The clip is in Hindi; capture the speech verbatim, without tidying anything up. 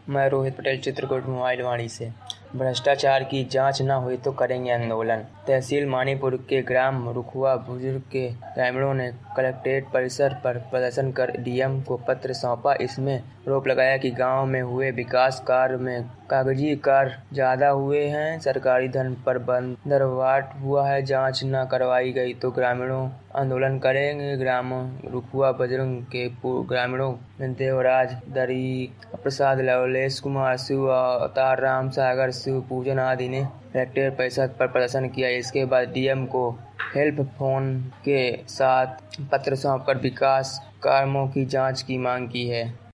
मैं रोहित पटेल, चित्रकूट मोबाइल वाणी से। भ्रष्टाचार की जांच न हुई तो करेंगे आंदोलन। तहसील मानीपुर के ग्राम रुखवा बुजुर्ग के ग्रामीणों ने कलेक्ट्रेट परिसर पर प्रदर्शन कर डीएम को पत्र सौंपा। इसमें आरोप लगाया कि गांव में हुए विकास कार्य में कागजी कार्य ज्यादा हुए हैं, सरकारी धन पर बंदरवाट हुआ है, जांच न करवाई गई तो ग्रामीणों आंदोलन करेंगे। ग्राम रुखवा बुजुर्ग के ग्रामीणों में देवराज दरी प्रसाद, लवलेश कुमार, शिव अवतार, राम सागर, शिव पूजन आदि ने कलेक्ट्रेट परिसर पर प्रदर्शन किया। इसके बाद डीएम को हेल्प फोन के साथ पत्र सौंपकर विकास कामों की जांच की मांग की है।